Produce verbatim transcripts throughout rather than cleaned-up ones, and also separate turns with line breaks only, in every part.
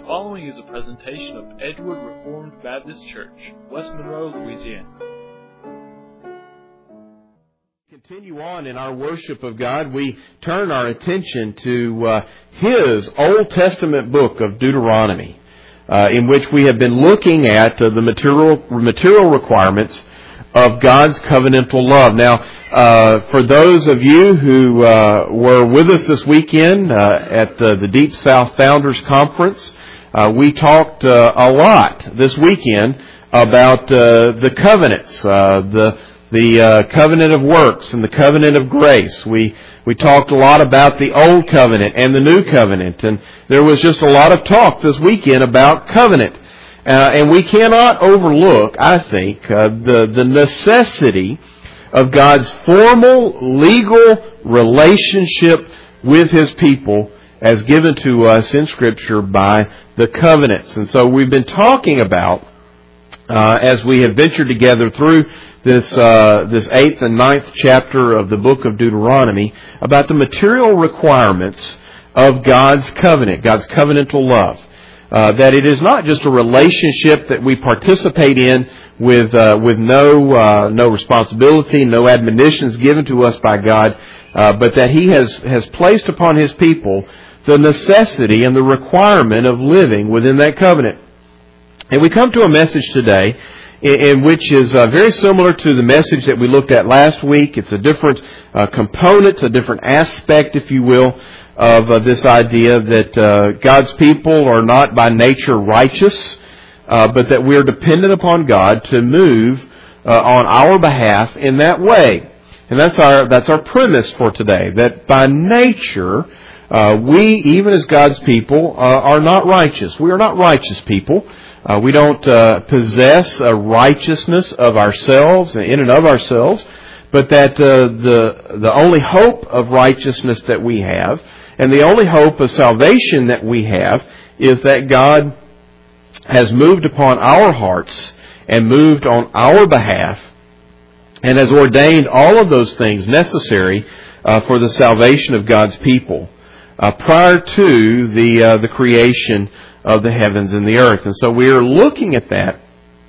following is a presentation of Edgewood Reformed Baptist Church, West Monroe, Louisiana.
Continue on in our worship of God. We turn our attention to uh, His Old Testament book of Deuteronomy, uh, in which we have been looking at uh, the material material requirements of God's covenantal love. Now, uh, for those of you who uh, were with us this weekend uh, at the, the Deep South Founders Conference, uh, we talked uh, a lot this weekend about uh, the covenants, uh, the the uh, covenant of works and the covenant of grace. We we talked a lot about the Old Covenant and the New Covenant, and there was just a lot of talk this weekend about covenant. Uh, and we cannot overlook, I think, uh, the, the necessity of God's formal legal relationship with His people as given to us in Scripture by the covenants. And so we've been talking about, uh, as we have ventured together through this uh, this eighth and ninth chapter of the book of Deuteronomy, about the material requirements of God's covenant, God's covenantal love. Uh, that it is not just a relationship that we participate in with uh, with no uh, no responsibility, no admonitions given to us by God, uh, but that He has has placed upon His people the necessity and the requirement of living within that covenant. And we come to a message today in, in which is uh, very similar to the message that we looked at last week. It's a different uh, component, a different aspect, if you will, of uh, this idea that uh, God's people are not by nature righteous, uh, but that we are dependent upon God to move uh, on our behalf in that way. And that's our that's our premise for today, that by nature, uh, we, even as God's people, uh, are not righteous. We are not righteous people. Uh, we don't uh, possess a righteousness of ourselves, in and of ourselves, but that uh, the the only hope of righteousness that we have, and the only hope of salvation that we have, is that God has moved upon our hearts and moved on our behalf and has ordained all of those things necessary uh, for the salvation of God's people uh, prior to the uh, the creation of the heavens and the earth. And so we are looking at that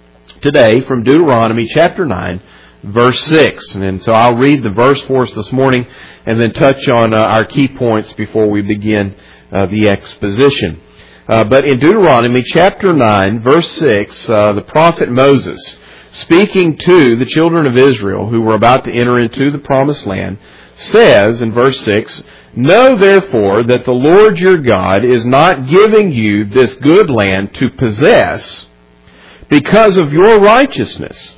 today from Deuteronomy chapter nine, verse six. And so I'll read the verse for us this morning and then touch on uh, our key points before we begin uh, the exposition. Uh, but in Deuteronomy chapter nine, verse six, uh, the prophet Moses, speaking to the children of Israel who were about to enter into the promised land, says in verse six, "Know therefore that the Lord your God is not giving you this good land to possess because of your righteousness,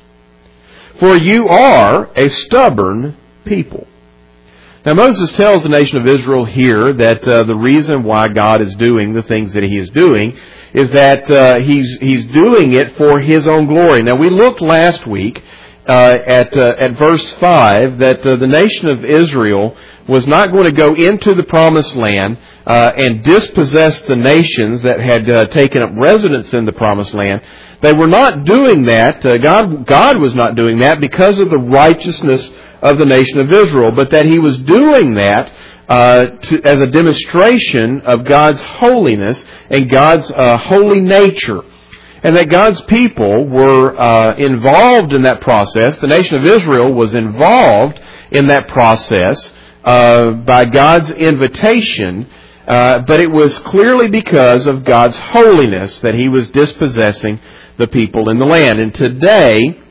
for you are a stubborn people." Now Moses tells the nation of Israel here that uh, the reason why God is doing the things that He is doing is that uh, He's He's doing it for His own glory. Now we looked last week uh, at uh, at verse five that uh, the nation of Israel was not going to go into the promised land uh, and dispossess the nations that had uh, taken up residence in the promised land. They were not doing that. Uh, God, God was not doing that because of the righteousness of the nation of Israel, but that He was doing that uh, to, as a demonstration of God's holiness and God's uh, holy nature. And that God's people were uh, involved in that process. The nation of Israel was involved in that process uh, by God's invitation, uh, but it was clearly because of God's holiness that He was dispossessing the people in the land. And today,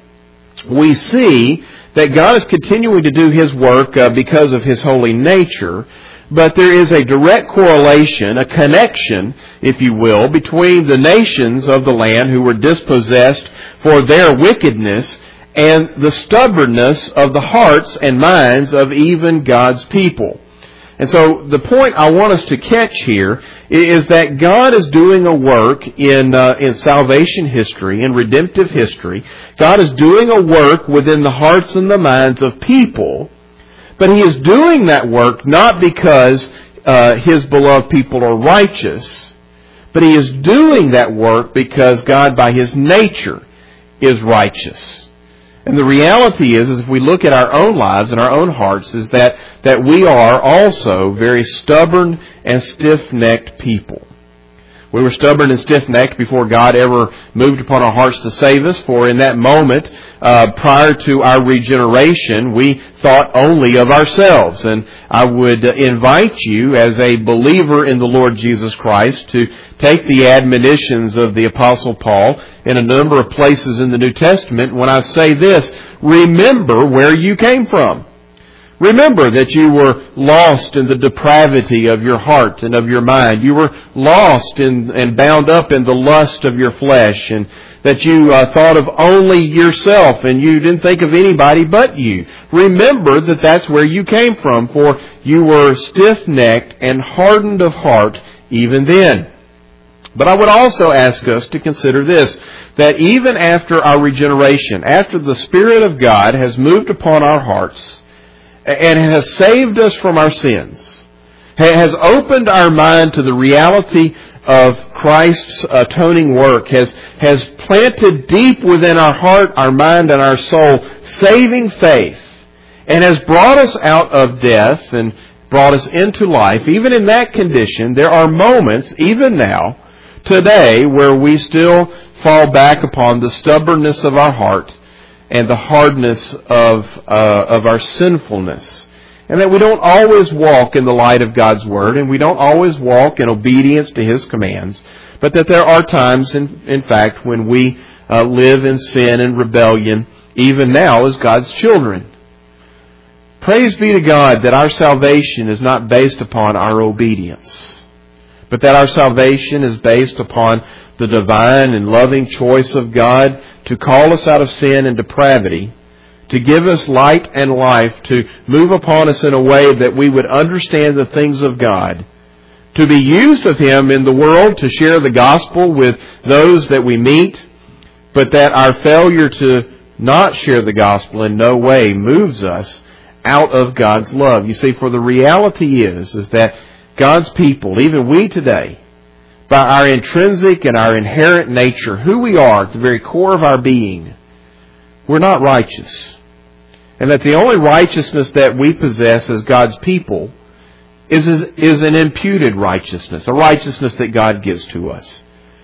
we see that God is continuing to do His work uh, because of His holy nature, but there is a direct correlation, a connection, if you will, between the nations of the land who were dispossessed for their wickedness and the stubbornness of the hearts and minds of even God's people. And so the point I want us to catch here is that God is doing a work in uh, in salvation history, in redemptive history. God is doing a work within the hearts and the minds of people, but He is doing that work not because uh, His beloved people are righteous, but He is doing that work because God, by His nature, is righteous. And the reality is, is if we look at our own lives and our own hearts, is that, that we are also very stubborn and stiff-necked people. We were stubborn and stiff-necked before God ever moved upon our hearts to save us. For in that moment, uh, prior to our regeneration, we thought only of ourselves. And I would invite you, as a believer in the Lord Jesus Christ, to take the admonitions of the Apostle Paul in a number of places in the New Testament when I say this: remember where you came from. Remember that you were lost in the depravity of your heart and of your mind. You were lost in, and bound up in the lust of your flesh, and that you uh, thought of only yourself and you didn't think of anybody but you. Remember that that's where you came from, for you were stiff-necked and hardened of heart even then. But I would also ask us to consider this, that even after our regeneration, after the Spirit of God has moved upon our hearts, and has saved us from our sins, has opened our mind to the reality of Christ's atoning work, has, has planted deep within our heart, our mind, and our soul saving faith, and has brought us out of death and brought us into life. Even in that condition, there are moments, even now, today, where we still fall back upon the stubbornness of our heart and the hardness of uh, of our sinfulness. And that we don't always walk in the light of God's Word, and we don't always walk in obedience to His commands, but that there are times, in, in fact, when we uh, live in sin and rebellion, even now as God's children. Praise be to God that our salvation is not based upon our obedience, but that our salvation is based upon the divine and loving choice of God to call us out of sin and depravity, to give us light and life, to move upon us in a way that we would understand the things of God, to be used of Him in the world to share the gospel with those that we meet, but that our failure to not share the gospel in no way moves us out of God's love. You see, for the reality is, is that God's people, even we today, by our intrinsic and our inherent nature, who we are at the very core of our being, we're not righteous. And that the only righteousness that we possess as God's people is, is, is an imputed righteousness, a righteousness that God gives to us.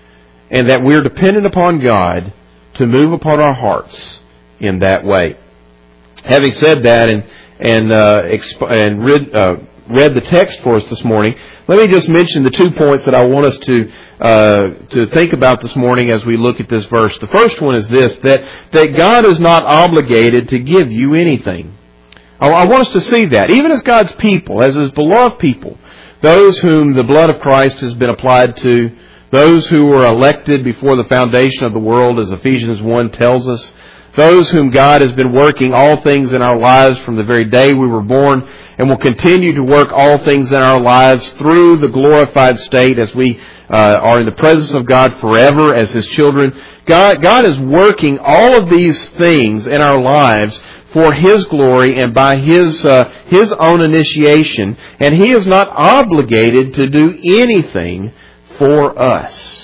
And that we're dependent upon God to move upon our hearts in that way. Having said that and, and, uh, exp- and read, uh, read the text for us this morning, let me just mention the two points that I want us to uh, to think about this morning as we look at this verse. The first one is this, that, that God is not obligated to give you anything. I, I want us to see that. Even as God's people, as His beloved people, those whom the blood of Christ has been applied to, those who were elected before the foundation of the world, as Ephesians one tells us, those whom God has been working all things in our lives from the very day we were born, and will continue to work all things in our lives through the glorified state as we uh, are in the presence of God forever as His children. God, God is working all of these things in our lives for His glory and by His uh, His own initiation, and He is not obligated to do anything for us.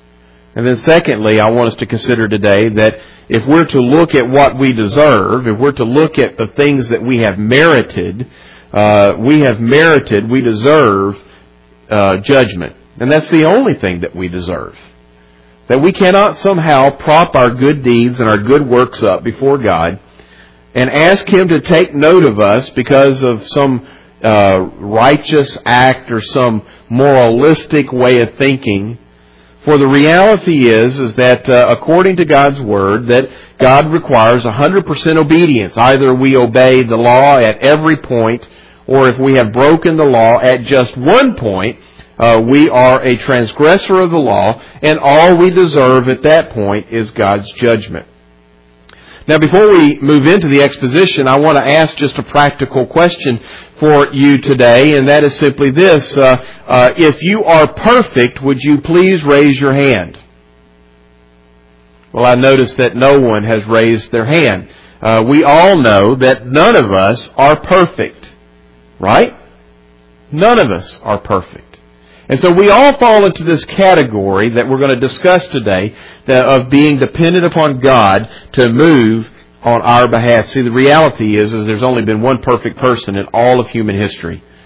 And then secondly, I want us to consider today that if we're to look at what we deserve, if we're to look at the things that we have merited, uh, we have merited, we deserve uh, judgment. And that's the only thing that we deserve. That we cannot somehow prop our good deeds and our good works up before God and ask Him to take note of us because of some uh, righteous act or some moralistic way of thinking. For the reality is, is that uh, according to God's Word, that God requires one hundred percent obedience. Either we obey the law at every point, or if we have broken the law at just one point, uh, we are a transgressor of the law, and all we deserve at that point is God's judgment. Now, before we move into the exposition, I want to ask just a practical question for you today, and that is simply this. Uh, uh, if you are perfect, would you please raise your hand? Well, I notice that no one has raised their hand. Uh, we all know that none of us are perfect, right? None of us are perfect. And so we all fall into this category that we're going to discuss today, that of being dependent upon God to move on our behalf. See, the reality is, is there's only been one perfect person in all of human history,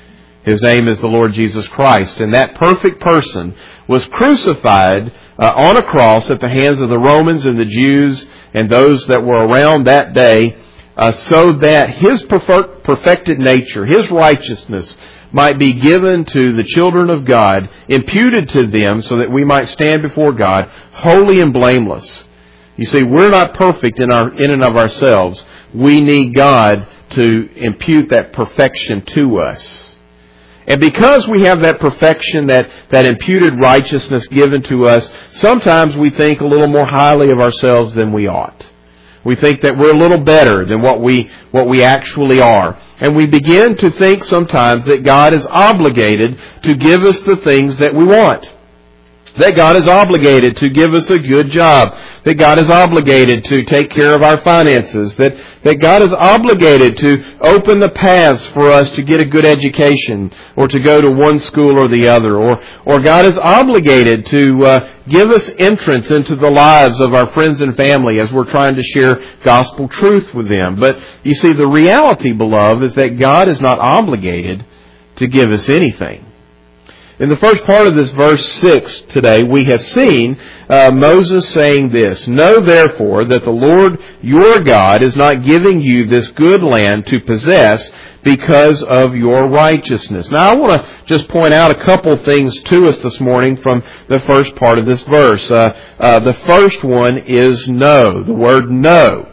His name is the Lord Jesus Christ. And that perfect person was crucified uh, on a cross at the hands of the Romans and the Jews and those that were around that day, uh, so that His perfect, perfected nature, His righteousness, might be given to the children of God, imputed to them, so that we might stand before God holy and blameless. You see, we're not perfect in our in and of ourselves. We need God to impute that perfection to us. And because we have that perfection, that, that imputed righteousness given to us, sometimes we think a little more highly of ourselves than we ought. We think that we're a little better than what we what we actually are. And we begin to think sometimes that God is obligated to give us the things that we want. That God is obligated to give us a good job. That God is obligated to take care of our finances. That, that God is obligated to open the paths for us to get a good education or to go to one school or the other. Or, or God is obligated to uh, give us entrance into the lives of our friends and family as we're trying to share gospel truth with them. But you see, the reality, beloved, is that God is not obligated to give us anything. In the first part of this verse six today, we have seen uh, Moses saying this, "Know therefore that the Lord your God is not giving you this good land to possess because of your righteousness." Now I want to just point out a couple things to us this morning from the first part of this verse. Uh, uh, the first one is know, the word know.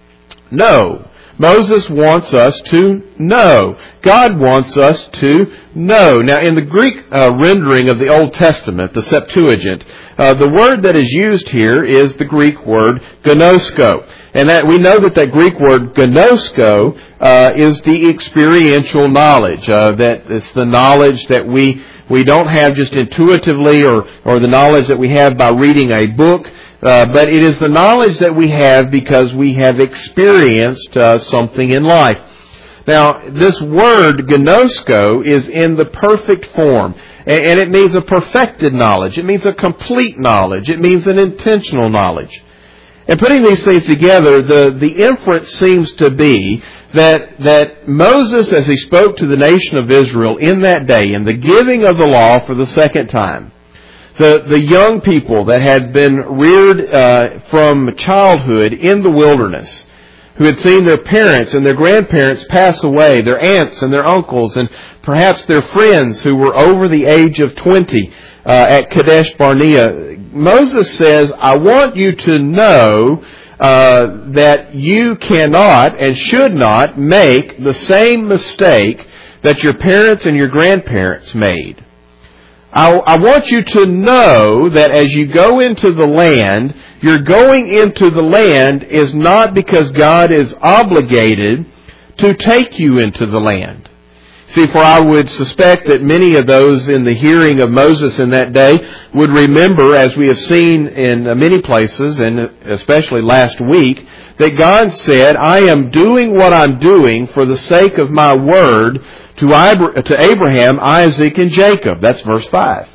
Know. Moses wants us to know. God wants us to know. Now, in the Greek uh, rendering of the Old Testament, the Septuagint, uh, the word that is used here is the Greek word gnosko. And that we know that that Greek word gnosko uh, is the experiential knowledge. Uh, that it's the knowledge that we we don't have just intuitively, or or the knowledge that we have by reading a book. Uh, but it is the knowledge that we have because we have experienced uh, something in life. Now, this word gnosko is in the perfect form, and, and it means a perfected knowledge. It means a complete knowledge. It means an intentional knowledge. And putting these things together, the, the inference seems to be that, that Moses, as he spoke to the nation of Israel in that day, in the giving of the law for the second time, The, the young people that had been reared uh, from childhood in the wilderness, who had seen their parents and their grandparents pass away, their aunts and their uncles, and perhaps their friends who were over the age of twenty uh, at Kadesh Barnea, Moses says, "I want you to know uh, that you cannot and should not make the same mistake that your parents and your grandparents made. I, I want you to know that as you go into the land, you're going into the land is not because God is obligated to take you into the land." See, for I would suspect that many of those in the hearing of Moses in that day would remember, as we have seen in many places, and especially last week, that God said, "I am doing what I'm doing for the sake of my word to Abraham, Isaac, and Jacob." That's verse five.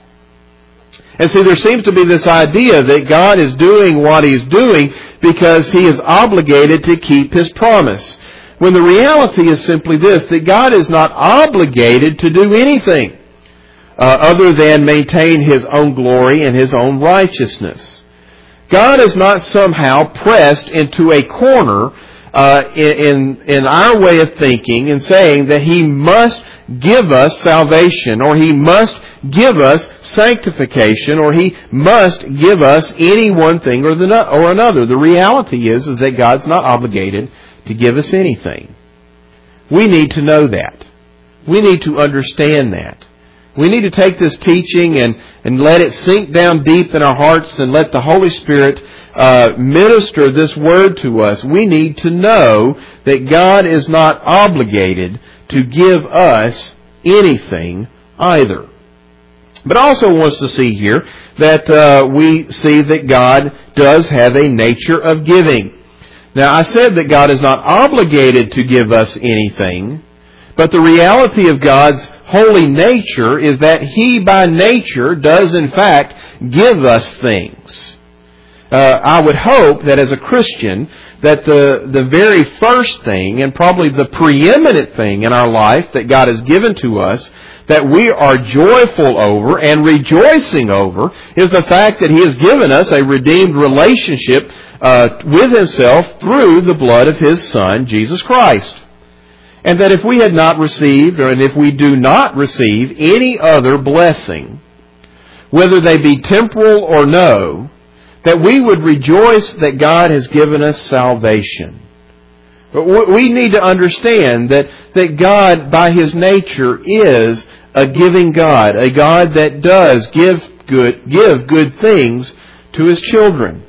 And see, there seems to be this idea that God is doing what He's doing because He is obligated to keep His promise. When the reality is simply this, that God is not obligated to do anything uh, other than maintain His own glory and His own righteousness. God is not somehow pressed into a corner Uh, in, in our way of thinking and saying that He must give us salvation, or He must give us sanctification, or He must give us any one thing or, the, or another. The reality is, is that God's not obligated to give us anything. We need to know that. We need to understand that. We need to take this teaching and, and let it sink down deep in our hearts and let the Holy Spirit uh, minister this word to us. We need to know that God is not obligated to give us anything either. But I also want us to see here that uh, we see that God does have a nature of giving. Now, I said that God is not obligated to give us anything, but the reality of God's holy nature is that He by nature does in fact give us things. Uh, I would hope that as a Christian that the, the very first thing and probably the preeminent thing in our life that God has given to us, that we are joyful over and rejoicing over is the fact that He has given us a redeemed relationship uh, with Himself through the blood of His Son, Jesus Christ. And that if we had not received, or and if we do not receive any other blessing, whether they be temporal or no, that we would rejoice that God has given us salvation. But we need to understand that, that God, by His nature, is a giving God, a God that does give good, give good things to His children.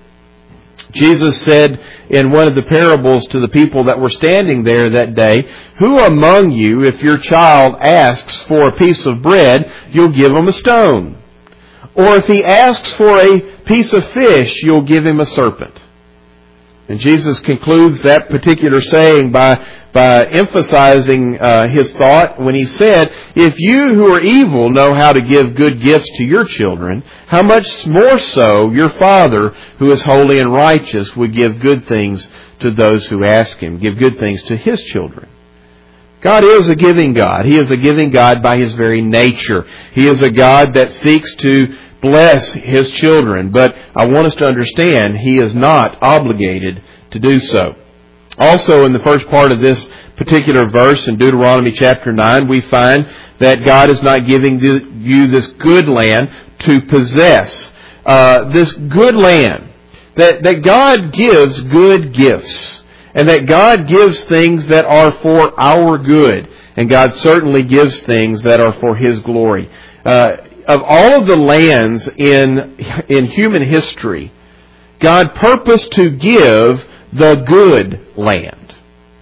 Jesus said in one of the parables to the people that were standing there that day, "Who among you, if your child asks for a piece of bread, you'll give him a stone? Or if he asks for a piece of fish, you'll give him a serpent?" And Jesus concludes that particular saying by, by emphasizing uh, His thought when He said, "If you who are evil know how to give good gifts to your children, how much more so your Father who is holy and righteous would give good things to those who ask Him," give good things to His children. God is a giving God. He is a giving God by His very nature. He is a God that seeks to bless His children. But I want us to understand He is not obligated to do so. Also, in the first part of this particular verse in Deuteronomy chapter nine, we find that God is not giving you this good land to possess. Uh, this good land. That, that God gives good gifts. And that God gives things that are for our good. And God certainly gives things that are for His glory. Uh, of all of the lands in, in human history, God purposed to give the good land.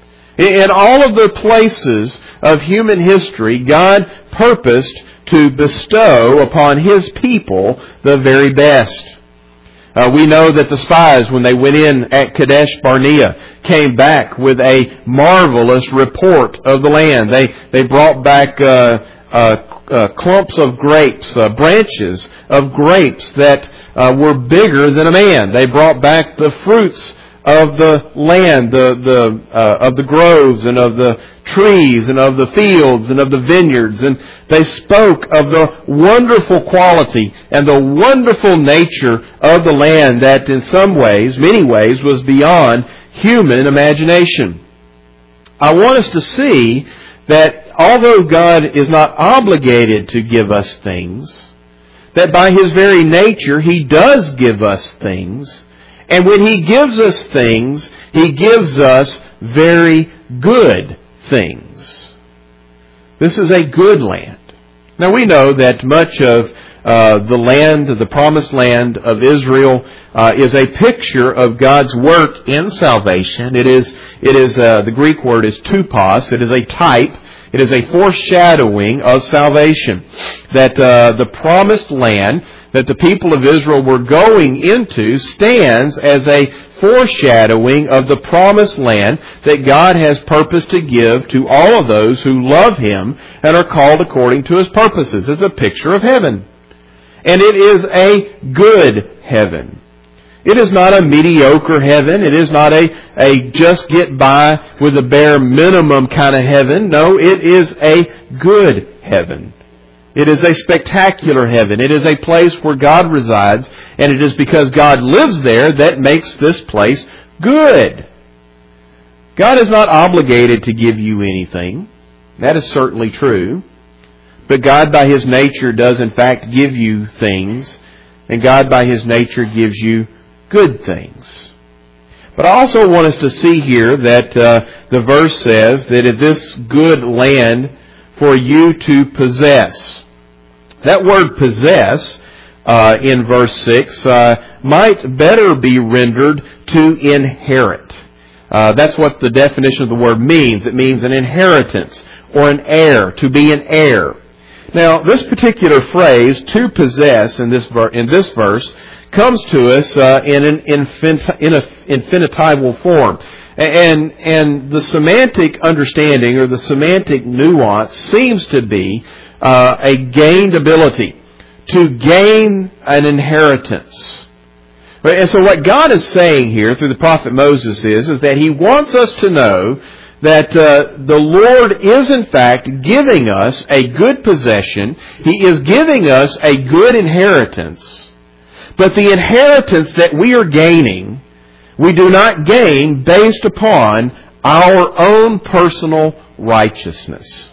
In all of the places of human history, God purposed to bestow upon His people the very best. Uh, we know that the spies, when they went in at Kadesh Barnea, came back with a marvelous report of the land. They they brought back uh, uh, uh, clumps of grapes, uh, branches of grapes that uh, were bigger than a man. They brought back the fruits of the land, the the uh, of the groves and of the trees and of the fields and of the vineyards, and they spoke of the wonderful quality and the wonderful nature of the land that in some ways, many ways, was beyond human imagination. I want us to see that although God is not obligated to give us things, that by His very nature He does give us things. And when He gives us things, He gives us very good things. This is a good land. Now we know that much of uh, the land, the promised land of Israel, uh, is a picture of God's work in salvation. It is, it is uh, the Greek word is tupos. It is a type. It is a foreshadowing of salvation. That uh, the promised land that the people of Israel were going into stands as a foreshadowing of the promised land that God has purposed to give to all of those who love Him and are called according to His purposes. It's a picture of heaven. And it is a good heaven. It is not a mediocre heaven. It is not a, a just get by with a bare minimum kind of heaven. No, it is a good heaven. It is a spectacular heaven. It is a place where God resides, and it is because God lives there that makes this place good. God is not obligated to give you anything. That is certainly true. But God by His nature does in fact give you things, and God by His nature gives you good things. But I also want us to see here that uh, the verse says that if this good land for you to possess. That word possess uh, in verse six uh, might better be rendered to inherit. Uh, that's what the definition of the word means. It means an inheritance or an heir, to be an heir. Now, this particular phrase, to possess, in this ver- in this verse, comes to us uh, in an infin- in a infinitival form. And, and the semantic understanding or the semantic nuance seems to be uh, a gained ability to gain an inheritance. And so what God is saying here through the prophet Moses is, is that He wants us to know that uh, the Lord is in fact giving us a good possession. He is giving us a good inheritance. But the inheritance that we are gaining, we do not gain based upon our own personal righteousness.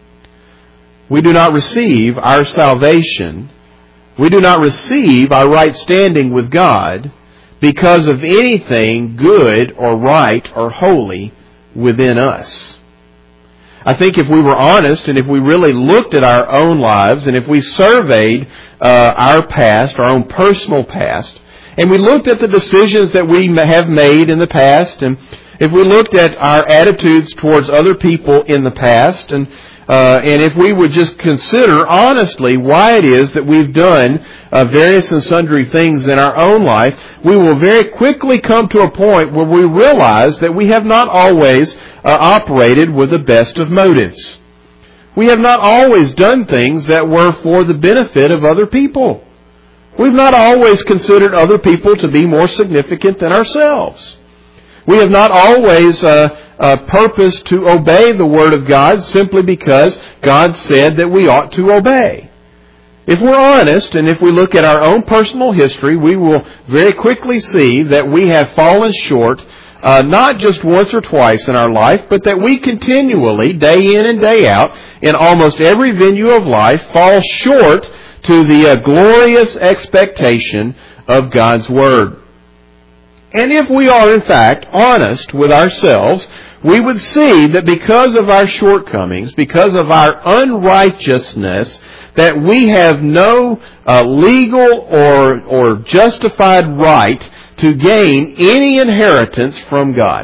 We do not receive our salvation. We do not receive our right standing with God because of anything good or right or holy within us. I think if we were honest and if we really looked at our own lives and if we surveyed uh, our past, our own personal past, and we looked at the decisions that we have made in the past, and if we looked at our attitudes towards other people in the past, and uh, and if we would just consider honestly why it is that we've done uh, various and sundry things in our own life, we will very quickly come to a point where we realize that we have not always uh, operated with the best of motives. We have not always done things that were for the benefit of other people. We've not always considered other people to be more significant than ourselves. We have not always uh, uh, purposed to obey the Word of God simply because God said that we ought to obey. If we're honest and if we look at our own personal history, we will very quickly see that we have fallen short, uh, not just once or twice in our life, but that we continually, day in and day out, in almost every venue of life, fall short to the uh, glorious expectation of God's Word. And if we are, in fact, honest with ourselves, we would see that because of our shortcomings, because of our unrighteousness, that we have no uh, legal or, or justified right to gain any inheritance from God.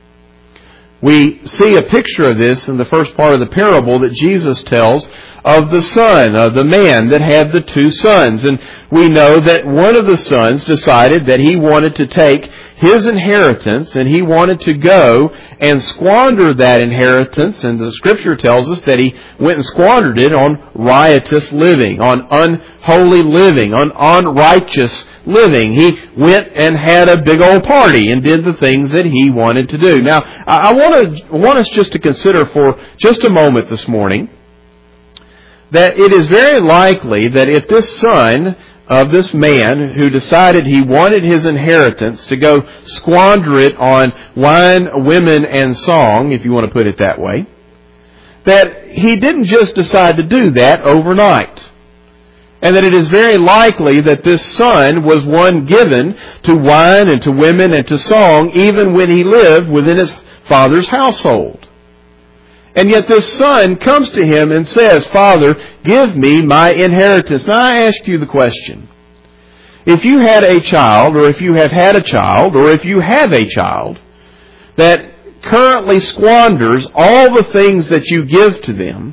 We see a picture of this in the first part of the parable that Jesus tells of the son, of the man that had the two sons. And we know that one of the sons decided that he wanted to take his inheritance and he wanted to go and squander that inheritance. And the Scripture tells us that he went and squandered it on riotous living, on unholy living, on unrighteous living. He went and had a big old party and did the things that he wanted to do. Now, I want to want us just to consider for just a moment this morning that it is very likely that if this son of this man who decided he wanted his inheritance to go squander it on wine, women, and song, if you want to put it that way, that he didn't just decide to do that overnight. And that it is very likely that this son was one given to wine and to women and to song even when he lived within his father's household. And yet this son comes to him and says, "Father, give me my inheritance." Now I ask you the question. If you had a child, or if you have had a child, or if you have a child that currently squanders all the things that you give to them,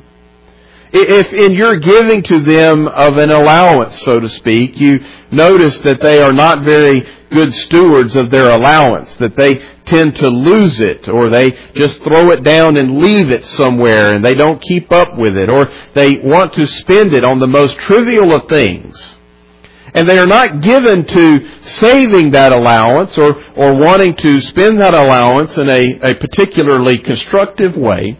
if in your giving to them of an allowance, so to speak, you notice that they are not very good stewards of their allowance, that they tend to lose it, or they just throw it down and leave it somewhere and they don't keep up with it, or they want to spend it on the most trivial of things, and they are not given to saving that allowance or, or wanting to spend that allowance in a, a particularly constructive way,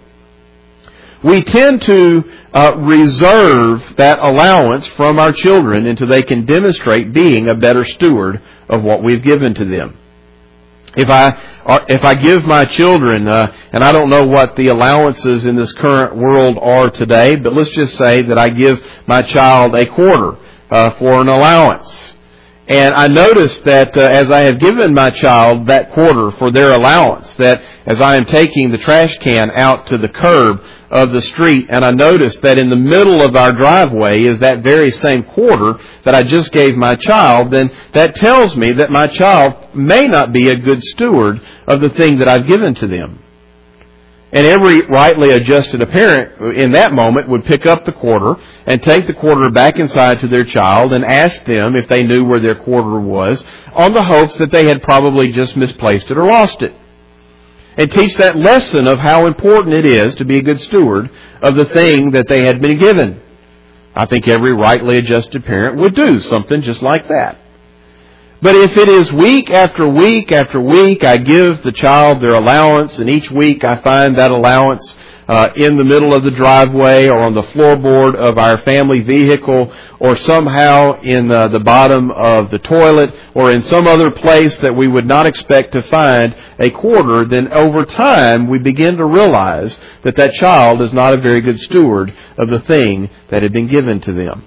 we tend to uh, reserve that allowance from our children until they can demonstrate being a better steward of what we've given to them. If I if I give my children, uh, and I don't know what the allowances in this current world are today, but let's just say that I give my child a quarter uh, for an allowance. And I notice that uh, as I have given my child that quarter for their allowance, that as I am taking the trash can out to the curb of the street, and I notice that in the middle of our driveway is that very same quarter that I just gave my child, then that tells me that my child may not be a good steward of the thing that I've given to them. And every rightly adjusted parent in that moment would pick up the quarter and take the quarter back inside to their child and ask them if they knew where their quarter was, on the hopes that they had probably just misplaced it or lost it. And teach that lesson of how important it is to be a good steward of the thing that they had been given. I think every rightly adjusted parent would do something just like that. But if it is week after week after week, I give the child their allowance, and each week I find that allowance uh, in the middle of the driveway or on the floorboard of our family vehicle or somehow in uh, the bottom of the toilet or in some other place that we would not expect to find a quarter, then over time we begin to realize that that child is not a very good steward of the thing that had been given to them.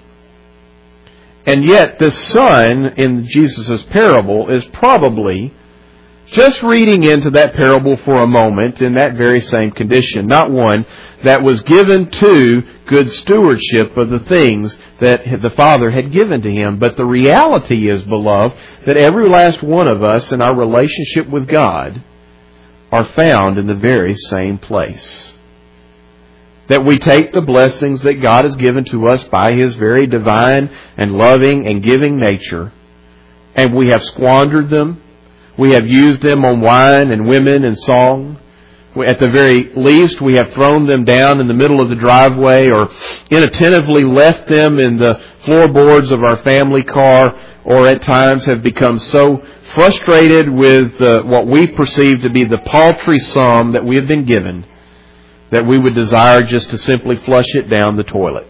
And yet this son in Jesus' parable is probably just reading into that parable for a moment in that very same condition. Not one that was given to good stewardship of the things that the Father had given to him. But the reality is, beloved, that every last one of us in our relationship with God are found in the very same place. That we take the blessings that God has given to us by His very divine and loving and giving nature, and we have squandered them. We have used them on wine and women and song. At the very least, we have thrown them down in the middle of the driveway or inattentively left them in the floorboards of our family car, or at times have become so frustrated with uh, what we perceive to be the paltry sum that we have been given that we would desire just to simply flush it down the toilet.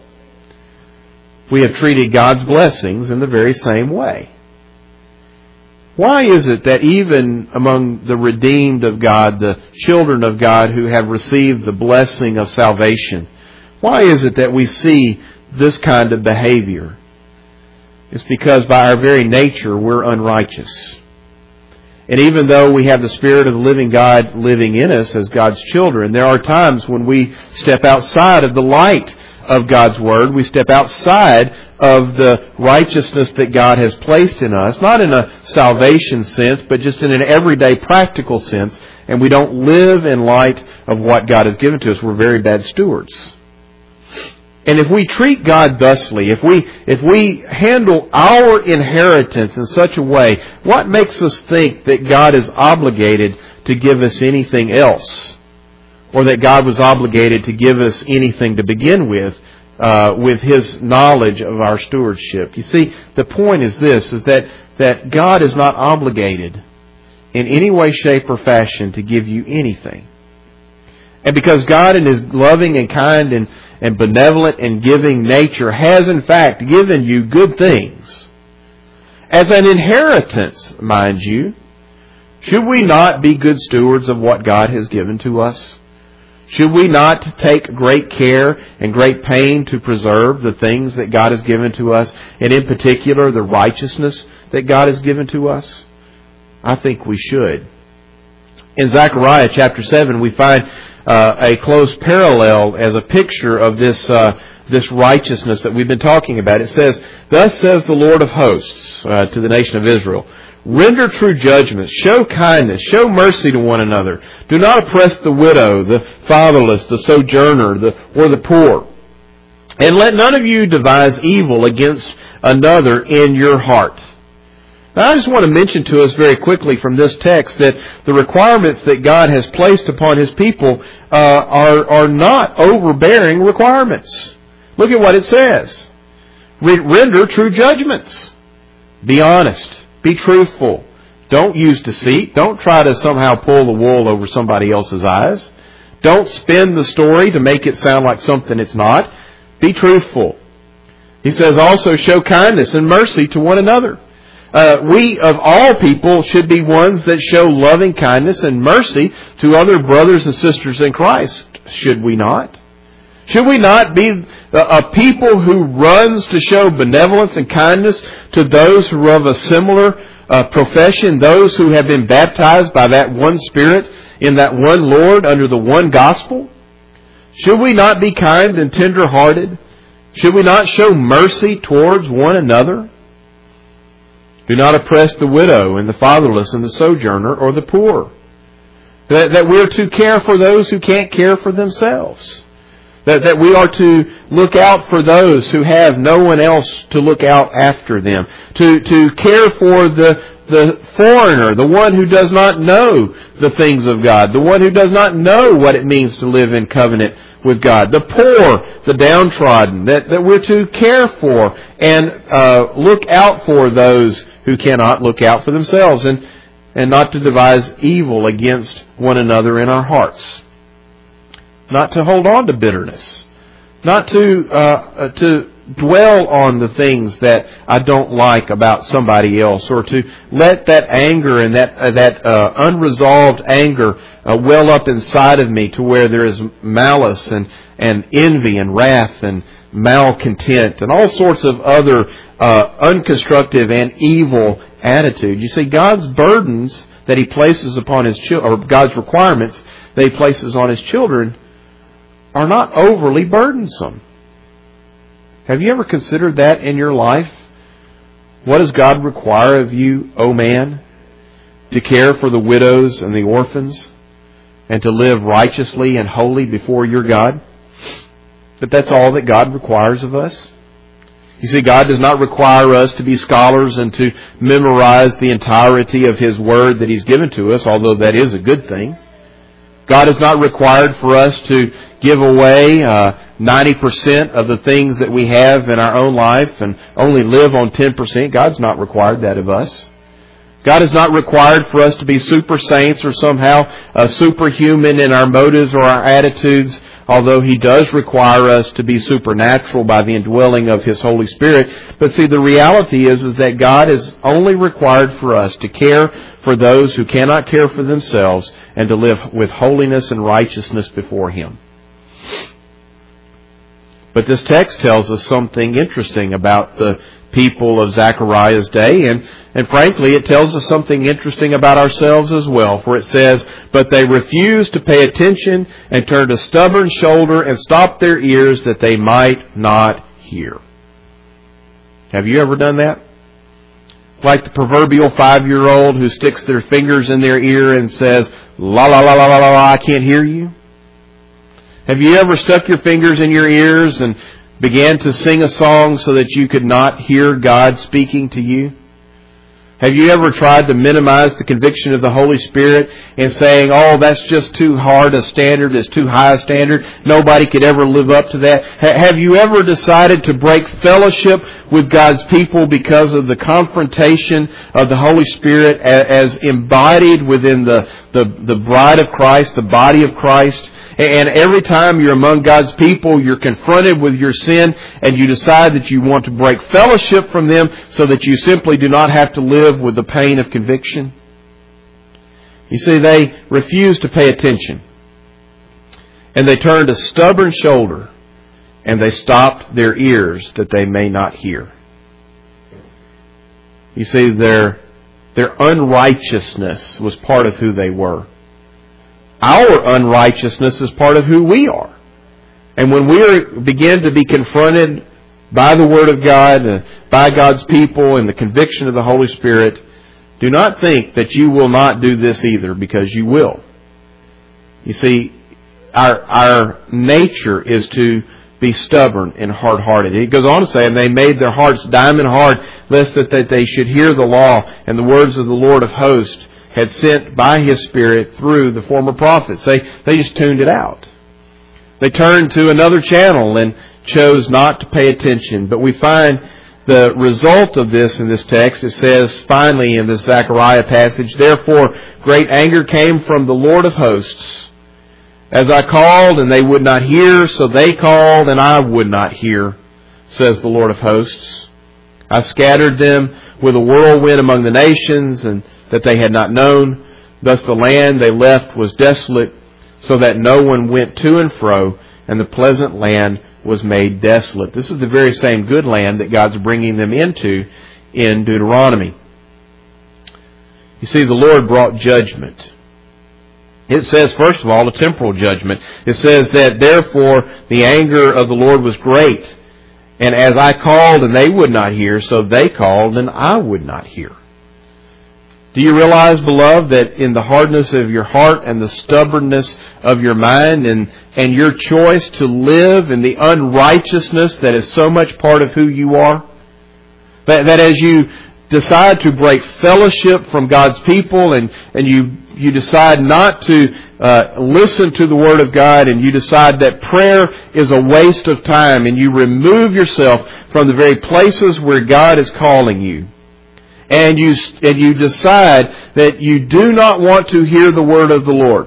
We have treated God's blessings in the very same way. Why is it that even among the redeemed of God, the children of God who have received the blessing of salvation, why is it that we see this kind of behavior? It's because by our very nature we're unrighteous. And even though we have the Spirit of the living God living in us as God's children, there are times when we step outside of the light of God's Word. We step outside of the righteousness that God has placed in us, not in a salvation sense, but just in an everyday practical sense, and we don't live in light of what God has given to us. We're very bad stewards. And if we treat God thusly, if we if we handle our inheritance in such a way, what makes us think that God is obligated to give us anything else? Or that God was obligated to give us anything to begin with, uh, with His knowledge of our stewardship? You see, the point is this, is that, that God is not obligated in any way, shape, or fashion to give you anything. And because God in His loving and kind and, and benevolent and giving nature has in fact given you good things, as an inheritance, mind you, should we not be good stewards of what God has given to us? Should we not take great care and great pain to preserve the things that God has given to us, and in particular the righteousness that God has given to us? I think we should. In Zechariah chapter seven, we find uh, a close parallel as a picture of this uh, this righteousness that we've been talking about. It says, "Thus says the Lord of hosts uh, to the nation of Israel, render true judgments, show kindness, show mercy to one another. Do not oppress the widow, the fatherless, the sojourner, the, or the poor. And let none of you devise evil against another in your heart." Now, I just want to mention to us very quickly from this text that the requirements that God has placed upon His people uh, are, are not overbearing requirements. Look at what it says. Render true judgments. Be honest. Be truthful. Don't use deceit. Don't try to somehow pull the wool over somebody else's eyes. Don't spin the story to make it sound like something it's not. Be truthful. He says also, show kindness and mercy to one another. Uh, we, of all people, should be ones that show loving kindness and mercy to other brothers and sisters in Christ. Should we not? Should we not be a people who runs to show benevolence and kindness to those who are of a similar uh, profession, those who have been baptized by that one Spirit in that one Lord under the one gospel? Should we not be kind and tender-hearted? Should we not show mercy towards one another? Do not oppress the widow and the fatherless and the sojourner or the poor. That, that we're to care for those who can't care for themselves. That, that we are to look out for those who have no one else to look out after them. To, to care for the, the foreigner, the one who does not know the things of God, the one who does not know what it means to live in covenant with God. The poor, the downtrodden, that, that we're to care for and uh, look out for those who cannot look out for themselves, and, and not to devise evil against one another in our hearts. Not to hold on to bitterness. Not to uh, to dwell on the things that I don't like about somebody else, or to let that anger and that uh, that uh, unresolved anger uh, well up inside of me to where there is malice and, and envy and wrath and malcontent and all sorts of other uh, unconstructive and evil attitudes. You see, God's burdens that He places upon His children, or God's requirements that He places on His children, are not overly burdensome. Have you ever considered that in your life? What does God require of you, O man? To care for the widows and the orphans, and to live righteously and holy before your God? But that's all that God requires of us. You see, God does not require us to be scholars and to memorize the entirety of His Word that He's given to us, although that is a good thing. God is not required for us to give away uh, ninety percent of the things that we have in our own life and only live on ten percent. God's not required that of us. God is not required for us to be super saints or somehow uh, superhuman in our motives or our attitudes, although He does require us to be supernatural by the indwelling of His Holy Spirit. But see, the reality is, is that God is only required for us to care for those who cannot care for themselves and to live with holiness and righteousness before Him. But this text tells us something interesting about the people of Zechariah's day, and, and frankly, it tells us something interesting about ourselves as well. For it says, "But they refused to pay attention and turned a stubborn shoulder and stopped their ears that they might not hear." Have you ever done that? Like the proverbial five-year-old who sticks their fingers in their ear and says, "La la la la la la, I can't hear you." Have you ever stuck your fingers in your ears and began to sing a song so that you could not hear God speaking to you? Have you ever tried to minimize the conviction of the Holy Spirit and saying, "Oh, that's just too hard a standard, it's too high a standard, nobody could ever live up to that"? Have you ever decided to break fellowship with God's people because of the confrontation of the Holy Spirit as embodied within the, the, the bride of Christ, the body of Christ? And every time you're among God's people, you're confronted with your sin, and you decide that you want to break fellowship from them so that you simply do not have to live with the pain of conviction. You see, they refused to pay attention. And they turned a stubborn shoulder, and they stopped their ears that they may not hear. You see, their, their unrighteousness was part of who they were. Our unrighteousness is part of who we are. And when we begin to be confronted by the Word of God, uh, by God's people, and the conviction of the Holy Spirit, do not think that you will not do this either, because you will. You see, our our nature is to be stubborn and hard-hearted. It goes on to say, "And they made their hearts diamond hard, lest that, that they should hear the law and the words of the Lord of hosts had sent by His Spirit through the former prophets." They, they just tuned it out. They turned to another channel and chose not to pay attention. But we find the result of this in this text. It says, finally, in this Zechariah passage, "Therefore great anger came from the Lord of hosts. As I called, and they would not hear, so they called, and I would not hear, says the Lord of hosts. I scattered them with a whirlwind among the nations, and that they had not known. Thus the land they left was desolate, so that no one went to and fro, and the pleasant land was made desolate." This is the very same good land that God's bringing them into in Deuteronomy. You see, the Lord brought judgment. It says, first of all, a temporal judgment. It says that, "Therefore the anger of the Lord was great, and as I called and they would not hear, so they called and I would not hear." Do you realize, beloved, that in the hardness of your heart and the stubbornness of your mind and, and your choice to live in the unrighteousness that is so much part of who you are, that, that as you decide to break fellowship from God's people and, and you, you decide not to uh, listen to the Word of God, and you decide that prayer is a waste of time, and you remove yourself from the very places where God is calling you, and you and you decide that you do not want to hear the Word of the Lord,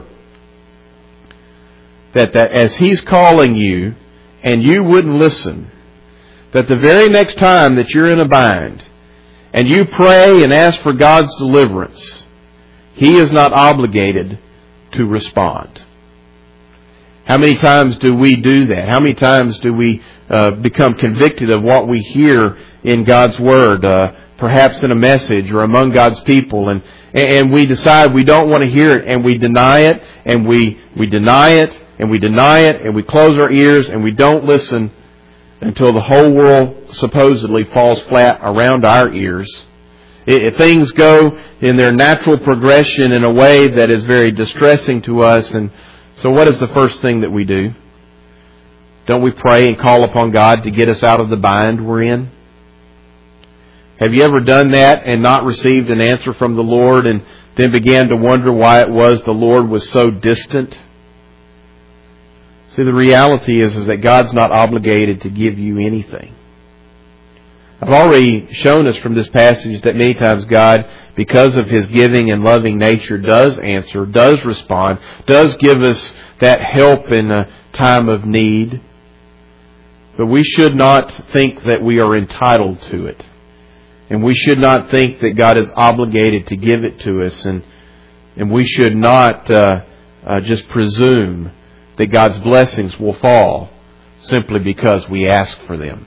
that, that as He's calling you and you wouldn't listen, that the very next time that you're in a bind and you pray and ask for God's deliverance, He is not obligated to respond. How many times do we do that? How many times do we uh, become convicted of what we hear in God's Word, uh, perhaps in a message or among God's people, and and we decide we don't want to hear it, and we deny it, and we, we deny it, and we deny it, and we close our ears, and we don't listen until the whole world supposedly falls flat around our ears. If things go in their natural progression in a way that is very distressing to us, and so what is the first thing that we do? Don't we pray and call upon God to get us out of the bind we're in? Have you ever done that and not received an answer from the Lord, and then began to wonder why it was the Lord was so distant? See, the reality is, is that God's not obligated to give you anything. I've already shown us from this passage that many times God, because of His giving and loving nature, does answer, does respond, does give us that help in a time of need. But we should not think that we are entitled to it. And we should not think that God is obligated to give it to us. And, and we should not uh, uh, just presume that God's blessings will fall simply because we ask for them.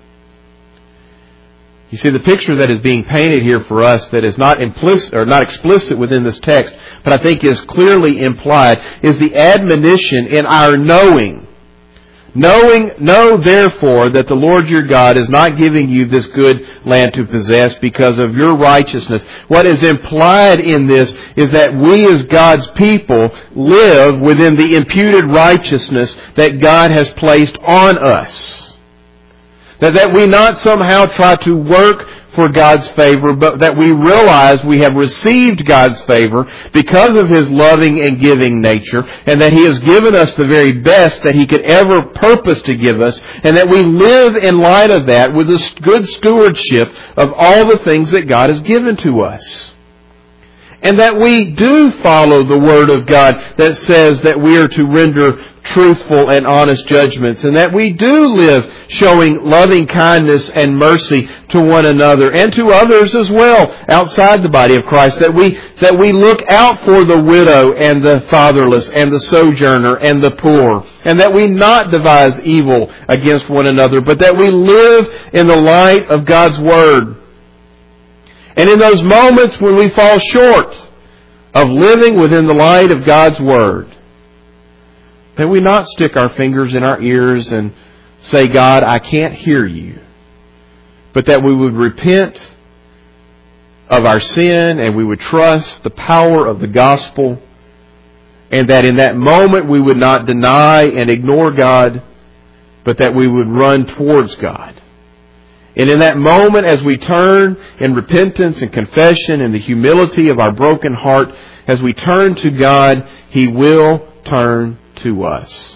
You see, the picture that is being painted here for us, that is not implicit or not explicit within this text, but I think is clearly implied, is the admonition in our knowing. Knowing, know therefore that the Lord your God is not giving you this good land to possess because of your righteousness. What is implied in this is that we as God's people live within the imputed righteousness that God has placed on us. That, that we not somehow try to work for God's favor, but that we realize we have received God's favor because of His loving and giving nature, and that He has given us the very best that He could ever purpose to give us, and that we live in light of that with a good stewardship of all the things that God has given to us. And that we do follow the Word of God that says that we are to render truthful and honest judgments, and that we do live showing loving kindness and mercy to one another and to others as well outside the body of Christ, that we that we look out for the widow and the fatherless and the sojourner and the poor, and that we not devise evil against one another, but that we live in the light of God's Word. And in those moments when we fall short of living within the light of God's Word, that we not stick our fingers in our ears and say, God, I can't hear you. But that we would repent of our sin and we would trust the power of the gospel, and that in that moment we would not deny and ignore God, but that we would run towards God. And in that moment, as we turn in repentance and confession and the humility of our broken heart, as we turn to God, He will turn to us.